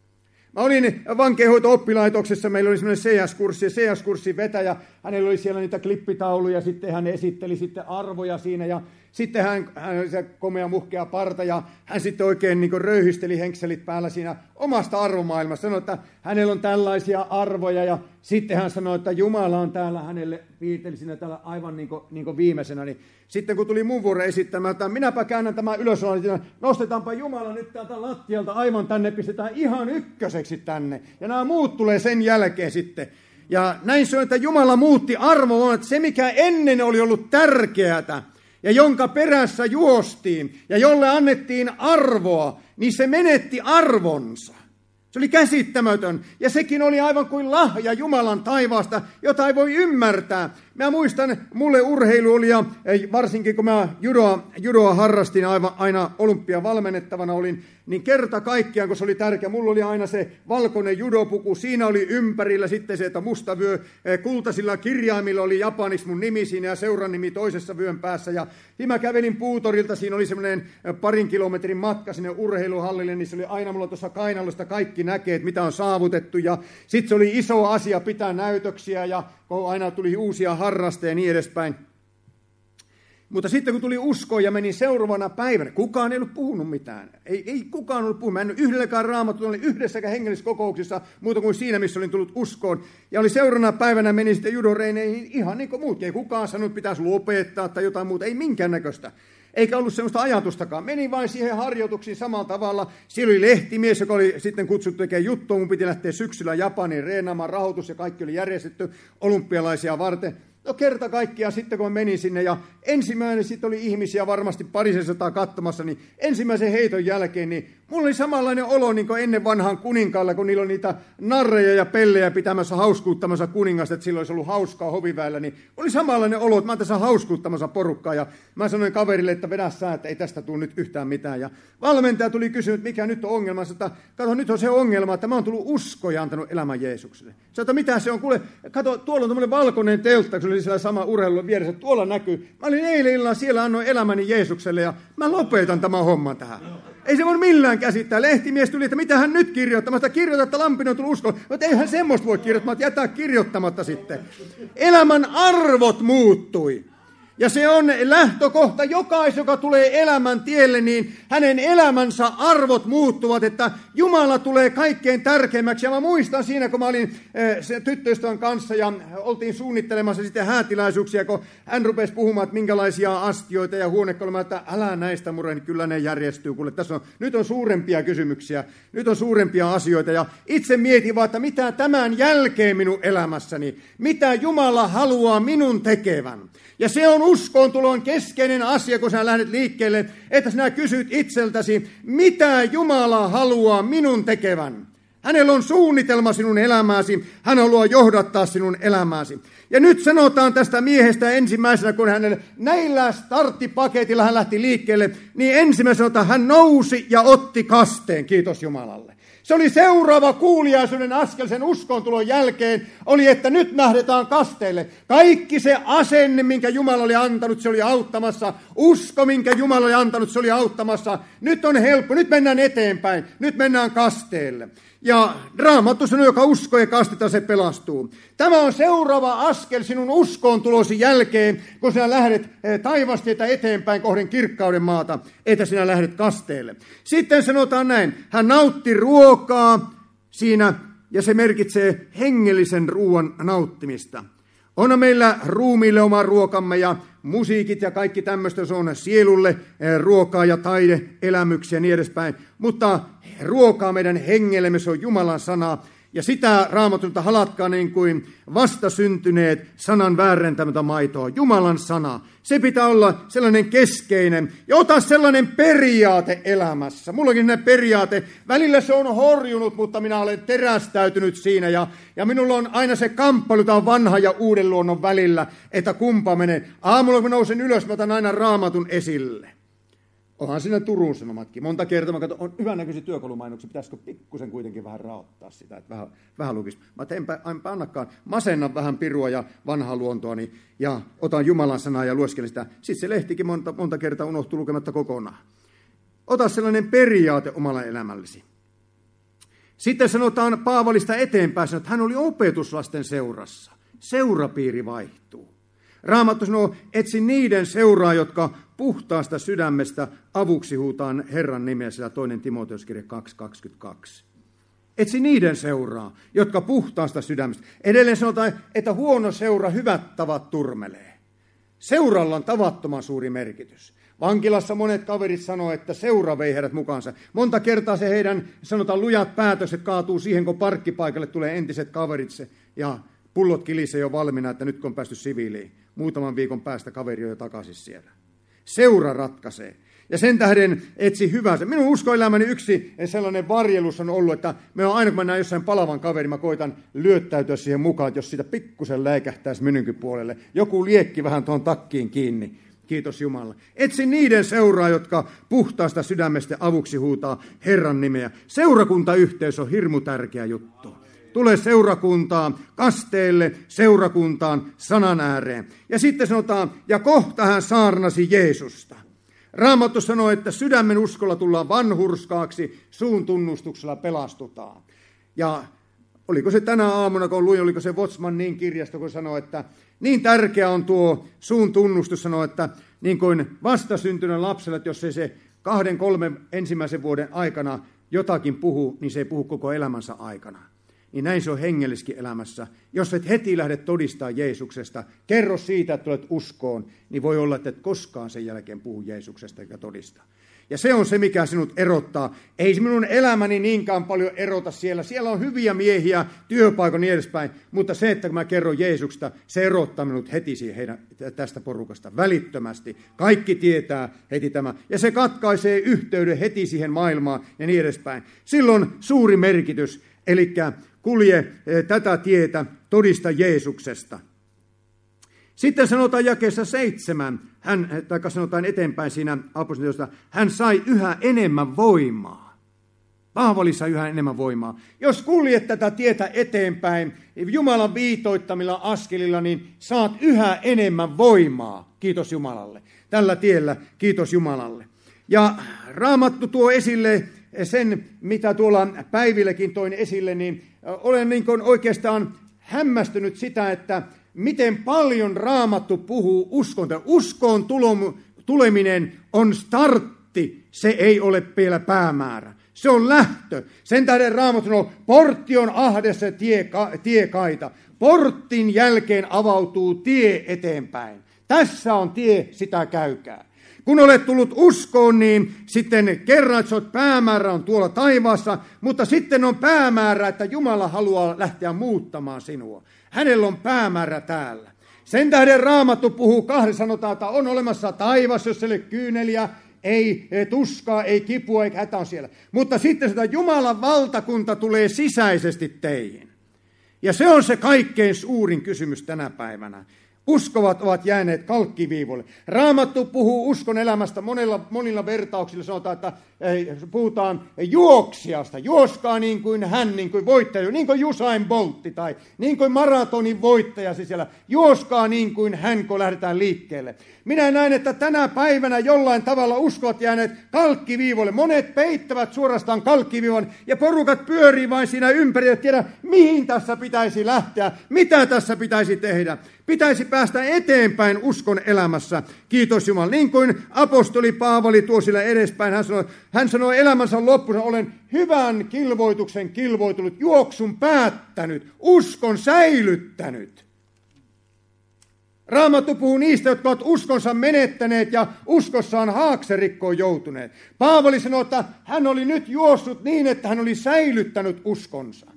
Mä olin vankeinhoito-oppilaitoksessa, meillä oli semmoinen C S-kurssi, ja C S-kurssin vetäjä, hänellä oli siellä niitä klippitauluja, sitten hän esitteli sitten arvoja siinä, ja sitten hän, hän oli se komea muhkea parta, ja hän sitten oikein niin kuin röyhisteli henkselit päällä siinä omasta arvomaailmasta, sanoi, että hänellä on tällaisia arvoja, ja sitten hän sanoi, että Jumala on täällä hänelle, viiteli siinä täällä aivan niin kuin, niin kuin viimeisenä, niin sitten kun tuli mun vuoro esittämään, että minäpä käännän tämän ylös, niin nostetaanpa Jumala nyt täältä lattialta aivan tänne, pistetään ihan ykköseksi tänne, ja nämä muut tulee sen jälkeen sitten. Ja näin se on, että Jumala muutti arvoa, että se mikä ennen oli ollut tärkeätä, ja jonka perässä juostiin, ja jolle annettiin arvoa, niin se menetti arvonsa. Se oli käsittämätön, ja sekin oli aivan kuin lahja Jumalan taivaasta, jota ei voi ymmärtää. Mä muistan, mulle urheilu oli, ja varsinkin kun mä judoa, judoa harrastin aivan, aina olympiavalmennettavana olin, niin kerta kaikkiaan, kun se oli tärkeä, mulla oli aina se valkoinen judopuku, siinä oli ympärillä sitten se, että musta vyö, kultaisilla kirjaimilla oli japaniksi mun nimi siinä ja seuran nimi toisessa vyön päässä, ja mä kävelin puutorilta, siinä oli semmoinen parin kilometrin matka sinne urheiluhallille, niin se oli aina mulla tuossa kainalosta kaikki näkee, että mitä on saavutettu, ja sitten se oli iso asia pitää näytöksiä, ja aina tuli uusia harrasteja ja niin edespäin. Mutta sitten kun tuli usko ja menin seuraavana päivänä, kukaan ei ollut puhunut mitään. Ei, ei kukaan ollut puhunut. Mä en ole yhdelläkään raamatulla, oli yhdessäkään hengellisessä kokouksissa, muuta kuin siinä, missä olin tullut uskoon. Ja oli seuraavana päivänä, menin sitten judoreineihin ihan niin kuin muutkin. Ei kukaan sanonut, että pitäisi lopettaa tai jotain muuta. Ei minkäännäköistä. Eikä ollut sellaista ajatustakaan. Menin vain siihen harjoituksiin samalla tavalla. Siellä oli lehtimies, joka oli sitten kutsuttu tekemään juttua. Mun piti lähteä syksyllä Japaniin reenaamaan, rahoitus ja kaikki oli järjestetty olympialaisia varten. No kerta kaikkiaan sitten kun mä menin sinne ja ensimmäinen sitten oli ihmisiä varmasti parisensataa katsomassa, niin ensimmäisen heiton jälkeen niin mulla oli samanlainen olo niin kuin ennen vanhaan kuninkaalla, kun niillä on niitä narreja ja pellejä pitämässä hauskuuttamassa kuningasta, että silloin olisi ollut hauskaa hoviväellä, niin oli samanlainen olo, että mä oon tässä hauskuuttamassa porukkaa ja mä sanoin kaverille, että vedä sää, että ei tästä tule nyt yhtään mitään. Ja valmentaja tuli kysyä, että mikä nyt on ongelma, että kato nyt on se ongelma, että mä oon tullut uskoon ja antanut elämän Jeesukselle. Sä että mitä se on, kuule, kato tuolla on tämmöinen valkoinen teltta, kun se oli siellä sama urheilun vieressä, tuolla näkyy. Mä olin eilen illalla siellä, annoin elämäni Jeesukselle ja mä lopetan tämän homman tähän. Ei se voi millään käsittää. Lehtimies tuli, että mitä hän nyt kirjoittaa. Mä sitä kirjoittaa, että Lampinen on tullut uskoon. Mutta eihän semmoista voi kirjoittaa, että jätää kirjoittamatta sitten. Elämän arvot muuttui. Ja se on lähtökohta, jokais, joka tulee elämän tielle, niin hänen elämänsä arvot muuttuvat, että Jumala tulee kaikkein tärkeimmäksi. Ja mä muistan siinä, kun mä olin sen tyttöystävän kanssa ja oltiin suunnittelemassa sitten häätilaisuuksia, kun hän rupesi puhumaan, että minkälaisia astioita ja huonekalmaa, että älä näistä mure, niin kyllä ne järjestyy. Kuule, tässä on, nyt on suurempia kysymyksiä, nyt on suurempia asioita. Ja itse mietin vaan, että mitä tämän jälkeen minun elämässäni, mitä Jumala haluaa minun tekevän. Ja se on uskontulon keskeinen asia, kun sinä lähdet liikkeelle, että sinä kysyt itseltäsi, mitä Jumala haluaa minun tekevän. Hänellä on suunnitelma sinun elämääsi, hän haluaa johdattaa sinun elämääsi. Ja nyt sanotaan tästä miehestä ensimmäisenä, kun hänelle näillä starttipaketilla hän lähti liikkeelle, niin ensimmäisenä sanotaan, hän nousi ja otti kasteen, kiitos Jumalalle. Se oli seuraava kuuliaisuuden askel sen uskontulon jälkeen, oli, että nyt lähdetään kasteelle. Kaikki se asenne, minkä Jumala oli antanut, se oli auttamassa. Usko, minkä Jumala oli antanut, se oli auttamassa. Nyt on helppo, nyt mennään eteenpäin, nyt mennään kasteelle. Ja Raamattu sanoo, joka uskoo ja kastetaan, se pelastuu. Tämä on seuraava askel sinun uskoontulosi jälkeen, kun sinä lähdet taivastietä eteenpäin kohden kirkkauden maata, että sinä lähdet kasteelle. Sitten sanotaan näin, hän nautti ruokaa siinä, ja se merkitsee hengellisen ruoan nauttimista. On meillä ruumiille oma ruokamme ja musiikit ja kaikki tämmöistä, se on sielulle ruokaa ja taide, elämyksiä ja niin edespäin. Mutta ruokaa meidän hengellemme, se on Jumalan sana. Ja sitä Raamatulta halatkaa niin kuin vastasyntyneet sanan väärentämättä maitoa. Jumalan sana. Se pitää olla sellainen keskeinen. Ja ota sellainen periaate elämässä. Mullakin sellainen periaate. Välillä se on horjunut, mutta minä olen terästäytynyt siinä. Ja, ja minulla on aina se kamppailu, tämä vanha ja uuden luonnon välillä, että kumpa menee. Aamulla kun nousen ylös, mä otan aina Raamatun esille. Onhan siinä Turun Sanomatkin. Monta kertaa mä katson, on hyvänäköisiä työkalumainoksia, pitäisikö pikkusen kuitenkin vähän raottaa sitä, että vähän, vähän lukisi. Mä enpä, enpä annakaan, masennan vähän pirua ja vanhaa luontoani ja otan Jumalan sanaa ja lueskelen sitä. Sitten se lehtikin monta, monta kertaa unohtuu lukematta kokonaan. Ota sellainen periaate omalla elämällesi. Sitten sanotaan Paavalista eteenpäin, että hän oli opetuslasten seurassa. Seurapiiri vaihtuu. Raamattu sanoo, etsi niiden seuraa, jotka puhtaasta sydämestä avuksi huutaan Herran nimeä, sillä toinen Timoteuskirja kaksi kaksikymmentäkaksi. Etsi niiden seuraa, jotka puhtaasta sydämestä. Edelleen sanotaan, että huono seura hyvät tavat turmelee. Seuralla on tavattoman suuri merkitys. Vankilassa monet kaverit sanoo, että seura vei heidät mukaansa. Monta kertaa se heidän, sanotaan, lujat päätökset kaatuu siihen, kun parkkipaikalle tulee entiset kaverit ja pullot kilisee jo valmiina, että nyt kun on päästy siviiliin. Muutaman viikon päästä kaveri on jo takaisin siellä. Seura ratkaisee. Ja sen tähden etsi hyvänsä. Minun uskoelämäni yksi sellainen varjelus on ollut, että me on aina kun mä näen jossain palavan kaverin, mä koitan lyöttäytyä siihen mukaan, että jos sitä pikkusen läikähtäisi minunkin puolelle. Joku liekki vähän tuon takkiin kiinni. Kiitos Jumala. Etsi niiden seuraa, jotka puhtaasta sydämestä avuksi huutaa Herran nimeä. Seurakuntayhteys on hirmu tärkeä juttu. Tule seurakuntaan, kasteelle, seurakuntaan, sanan ääreen. Ja sitten sanotaan, ja kohta hän saarnasi Jeesusta. Raamattu sanoo, että sydämen uskolla tullaan vanhurskaaksi, suun tunnustuksella pelastutaan. Ja oliko se tänä aamuna, kun luin, oliko se Watchman niin kirjasta, kun sanoi, että niin tärkeä on tuo suun tunnustus, sanoo, että niin kuin vastasyntyneen lapselle, että jos ei se kahden, kolmen ensimmäisen vuoden aikana jotakin puhu, niin se ei puhu koko elämänsä aikana. Niin näin se on hengelliskin elämässä. Jos et heti lähde todistaa Jeesuksesta, kerro siitä, että tulet uskoon, niin voi olla, että et koskaan sen jälkeen puhu Jeesuksesta eikä todista. Ja se on se, mikä sinut erottaa. Ei minun elämäni niinkään paljon erota siellä. Siellä on hyviä miehiä, työpaikon niin edespäin, mutta se, että kun mä kerron Jeesuksesta, se erottaa minut heti heidän, tästä porukasta välittömästi. Kaikki tietää heti tämä. Ja se katkaisee yhteyden heti siihen maailmaan ja niin edespäin. Silloin suuri merkitys, eli kulje tätä tietä, todista Jeesuksesta. Sitten sanotaan jakeessa seitsemän, hän, tai sanotaan eteenpäin siinä apostolista, hän sai yhä enemmän voimaa. Paavali sai yhä enemmän voimaa. Jos kuljet tätä tietä eteenpäin Jumalan viitoittamilla askelilla, niin saat yhä enemmän voimaa. Kiitos Jumalalle. Tällä tiellä kiitos Jumalalle. Ja Raamattu tuo esille sen, mitä tuolla päivilläkin toin esille, niin olen niin kuin oikeastaan hämmästynyt sitä, että miten paljon Raamattu puhuu uskon. Uskoon tuleminen on startti, se ei ole vielä päämäärä. Se on lähtö. Sen tähden Raamattu sanoo, portti on ahdessa tiekaita. Portin jälkeen avautuu tie eteenpäin. Tässä on tie, sitä käykää. Kun olet tullut uskoon, niin sitten kerran, että päämäärä on tuolla taivaassa, mutta sitten on päämäärä, että Jumala haluaa lähteä muuttamaan sinua. Hänellä on päämäärä täällä. Sen tähden Raamattu puhuu kahden, sanotaan, että on olemassa taivas, jos ei ole kyyneliä, ei tuskaa, ei kipua, eikä hätä on siellä. Mutta sitten sitä Jumalan valtakunta tulee sisäisesti teihin. Ja se on se kaikkein suurin kysymys tänä päivänä. Uskovat ovat jääneet kalkkiviivoille. Raamattu puhuu uskon elämästä monilla, monilla vertauksilla. Sanotaan, että puhutaan juoksijasta. Juoskaa niin kuin hän, niin kuin voittaja, niin kuin Usain Boltti tai niin kuin maratonin voittaja siellä. Juoskaa niin kuin hän, kun lähdetään liikkeelle. Minä näen, että tänä päivänä jollain tavalla uskovat jääneet kalkkiviivoille. Monet peittävät suorastaan kalkkiviivan ja porukat pyörii vain siinä ympäri, että tiedä, mihin tässä pitäisi lähteä, mitä tässä pitäisi tehdä. Pitäisi päästä eteenpäin uskon elämässä. Kiitos Jumala. Niin kuin apostoli Paavali tuo sillä edespäin, hän sanoi, hän sanoi elämänsä loppuun, olen hyvän kilvoituksen kilvoitunut, juoksun päättänyt, uskon säilyttänyt. Raamattu puhuu niistä, jotka ovat uskonsa menettäneet ja uskossaan haakserikkoon joutuneet. Paavali sanoi, että hän oli nyt juossut niin, että hän oli säilyttänyt uskonsa.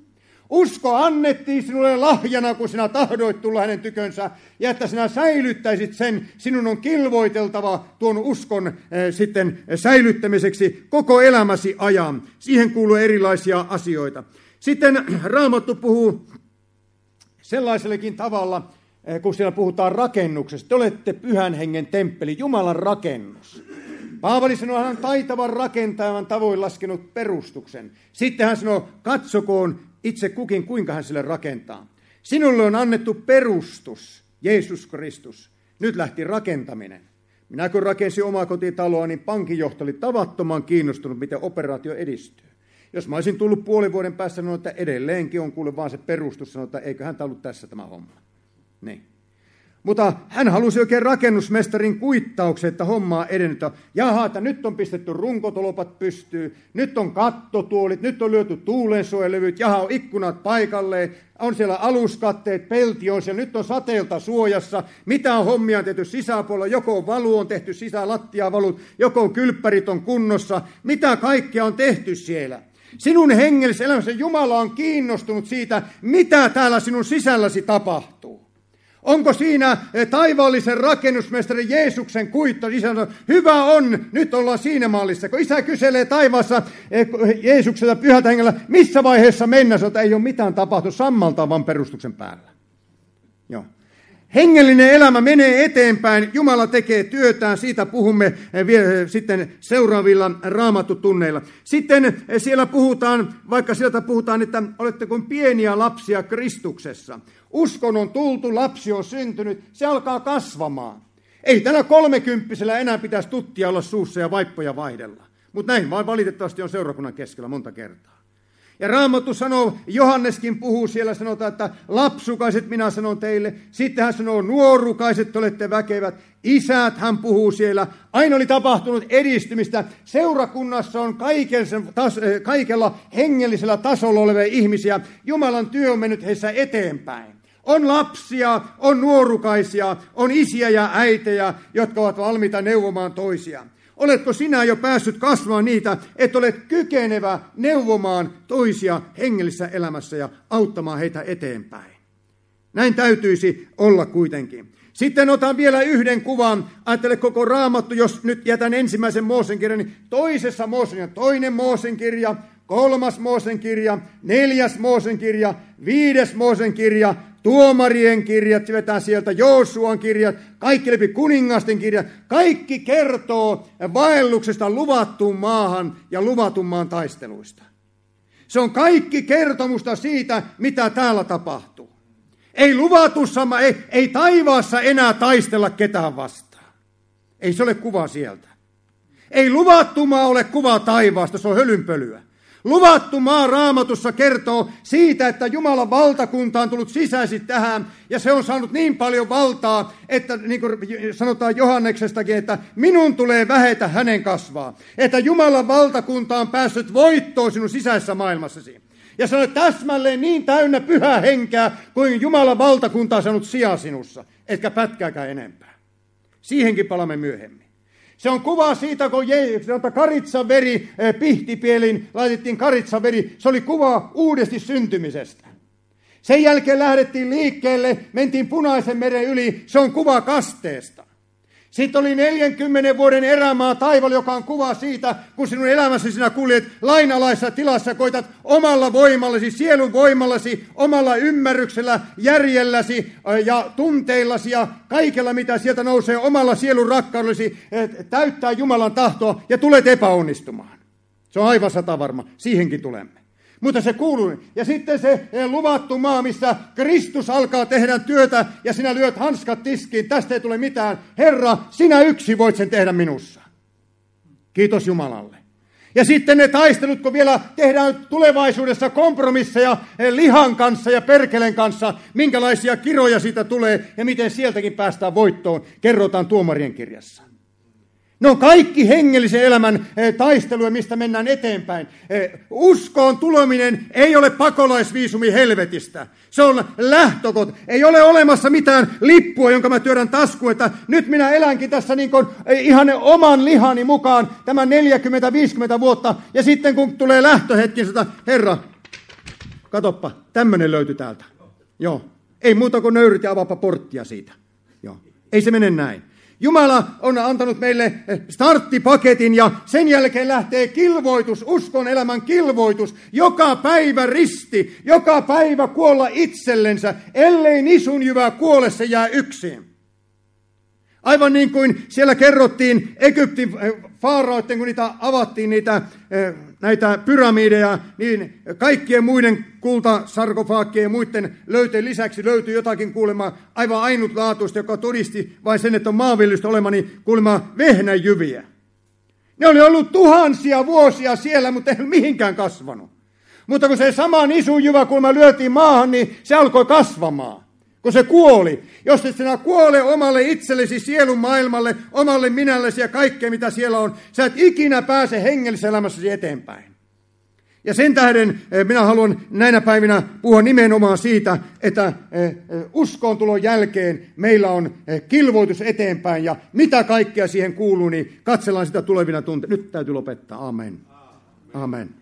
Usko annettiin sinulle lahjana, kun sinä tahdoit tulla hänen tykönsä, ja että sinä säilyttäisit sen, sinun on kilvoiteltava tuon uskon äh, sitten säilyttämiseksi koko elämäsi ajan. Siihen kuuluu erilaisia asioita. Sitten Raamattu puhuu sellaisellekin tavalla, kun siellä puhutaan rakennuksesta. Te olette Pyhän Hengen temppeli, Jumalan rakennus. Paavali sanoo, hän on taitavan rakentajan tavoin laskenut perustuksen. Sitten hän sanoo, katsokoon itse kukin, kuinka hän sille rakentaa. Sinulle on annettu perustus, Jeesus Kristus. Nyt lähti rakentaminen. Minä kun rakensin omaa kotitaloa, niin pankinjohto oli tavattoman kiinnostunut, miten operaatio edistyy. Jos mä olisin tullut puolen vuoden päästä, sanoin, että edelleenkin on kuule vaan se perustus, sanoi, että eiköhän tämä ollut tässä tämä homma. Niin. Mutta hän halusi oikein rakennusmestarin kuittauksen, että hommaa edennyt. Jaha, että nyt on pistetty runkotolopat pystyyn, nyt on kattotuolit, nyt on lyöty tuulensuojelevyt, jaha, on ikkunat paikalleen, on siellä aluskatteet, pelti on siellä, nyt on sateelta suojassa, mitä on hommia on tehty sisäpuolella, joko on valu on tehty sisälattiavalut, joko on kylppärit on kunnossa, mitä kaikkea on tehty siellä. Sinun hengellisessä elämässä Jumala on kiinnostunut siitä, mitä täällä sinun sisälläsi tapahtuu. Onko siinä taivaallisen rakennusmestarin Jeesuksen kuitto? Isä sanoo, hyvä on, nyt ollaan siinä mallissa. Kun isä kyselee taivaassa Jeesukselta Pyhältä Hengellä, missä vaiheessa mennään, sanoo, että ei ole mitään tapahtunut, sammaltaan vaan perustuksen päällä. Joo. Hengellinen elämä menee eteenpäin, Jumala tekee työtään, siitä puhumme sitten seuraavilla raamattutunneilla. Sitten siellä puhutaan, vaikka sieltä puhutaan, että olette kuin pieniä lapsia Kristuksessa. Uskon on tultu, lapsi on syntynyt, se alkaa kasvamaan. Ei tällä kolmekymppisellä enää pitäisi tuttia olla suussa ja vaippoja vaihdella, mutta näin vaan valitettavasti on seurakunnan keskellä monta kertaa. Ja Raamattu sanoo, Johanneskin puhuu siellä, sanotaan, että lapsukaiset minä sanon teille. Sitten hän sanoo, nuorukaiset te olette väkevät. Isät hän puhuu siellä. Aina oli tapahtunut edistymistä. Seurakunnassa on kaikella hengellisellä tasolla olevia ihmisiä. Jumalan työ on mennyt heissä eteenpäin. On lapsia, on nuorukaisia, on isiä ja äitejä, jotka ovat valmiita neuvomaan toisiaan. Oletko sinä jo päässyt kasvamaan niitä, että olet kykenevä neuvomaan toisia hengellisessä elämässä ja auttamaan heitä eteenpäin? Näin täytyisi olla kuitenkin. Sitten otan vielä yhden kuvan. Ajattele koko Raamattu, jos nyt jätän ensimmäisen Moosen kirjan, niin toisessa Moosen kirjan, toinen Moosen kirja, kolmas Moosen kirja, neljäs Moosen kirja, viides Moosen kirja, Tuomarien kirjat, vetään sieltä Joosuan kirjat, kaikki läpi kuningasten kirjat, kaikki kertoo vaelluksesta luvattuun maahan ja luvatun maan taisteluista. Se on kaikki kertomusta siitä, mitä täällä tapahtuu. Ei luvatussa, ei, ei taivaassa enää taistella ketään vastaan. Ei se ole kuva sieltä. Ei luvattu maa ole kuva taivaasta, se on hölynpölyä. Luvattu maa Raamatussa kertoo siitä, että Jumalan valtakunta on tullut sisäisesti tähän, ja se on saanut niin paljon valtaa, että niin kuin sanotaan Johanneksestakin, että minun tulee vähetä hänen kasvaa. Että Jumalan valtakunta on päässyt voittoon sinun sisäisessä maailmassasi. Ja se on täsmälleen niin täynnä pyhää henkeä, kuin Jumalan valtakunta on saanut sijaa sinussa, etkä pätkääkään enempää. Siihenkin palaamme myöhemmin. Se on kuva siitä, kun karitsan veri, pihtipielin laitettiin karitsan veri. Se oli kuva uudesti syntymisestä. Sen jälkeen lähdettiin liikkeelle, mentiin Punaisen meren yli. Se on kuva kasteesta. Sitten oli neljänkymmenen vuoden erämaa taivaalla, joka on kuva siitä, kun sinun elämässäsi sinä kuljet lainalaisessa tilassa, koitat omalla voimallasi, sielun voimallasi, omalla ymmärryksellä, järjelläsi ja tunteillasi ja kaikella, mitä sieltä nousee, omalla sielun rakkaudellasi, täyttää Jumalan tahtoa ja tulet epäonnistumaan. Se on aivan satavarma, siihenkin tulemme. Mutta se kuuluu. Ja sitten se luvattu maa, missä Kristus alkaa tehdä työtä ja sinä lyöt hanskat tiskiin. Tästä ei tule mitään. Herra, sinä yksi voit sen tehdä minussa. Kiitos Jumalalle. Ja sitten ne taistelut, kun vielä tehdään tulevaisuudessa kompromisseja lihan kanssa ja perkelen kanssa, minkälaisia kiroja siitä tulee ja miten sieltäkin päästään voittoon, kerrotaan Tuomarien kirjassa. Ne on kaikki hengellisen elämän taisteluja, mistä mennään eteenpäin. Uskoon tuleminen ei ole pakolaisviisumi helvetistä. Se on lähtökot. Ei ole olemassa mitään lippua, jonka mä työdän taskuun, että nyt minä elänkin tässä niin kuin ihan oman lihani mukaan tämän neljäkymmentä viisikymmentä vuotta. Ja sitten kun tulee lähtöhetki, että Herra, katoppa, tämmöinen löytyi täältä. Joo. Ei muuta kuin nöyryt ja avaapa porttia siitä. Joo. Ei se mene näin. Jumala on antanut meille starttipaketin ja sen jälkeen lähtee kilvoitus, uskon elämän kilvoitus. Joka päivä risti, joka päivä kuolla itsellensä, ellei nisunjyvä kuole, se jää yksin. Aivan niin kuin siellä kerrottiin Egyptin faaraoiden, kun niitä avattiin, niitä, näitä pyramideja, niin kaikkien muiden kultasarkofaakkien ja muiden löyteen lisäksi löytyi jotakin kuulemma aivan ainutlaatuista, joka todisti vain sen, että on maanviljelystä olema, niin kuulemma vehnäjyviä. Ne oli ollut tuhansia vuosia siellä, mutta ei ole mihinkään kasvanut. Mutta kun se sama nisunjyvä kuulemma lyötiin maahan, niin se alkoi kasvamaan. Kun se kuoli, jos et sinä kuole omalle itsellesi, sielun maailmalle, omalle minällesi ja kaikkea mitä siellä on, sä et ikinä pääse hengellisessä elämässäsi eteenpäin. Ja sen tähden minä haluan näinä päivinä puhua nimenomaan siitä, että uskoon tulon jälkeen meillä on kilvoitus eteenpäin ja mitä kaikkea siihen kuuluu, niin katsellaan sitä tulevina tunteina. Nyt täytyy lopettaa. Amen. Amen.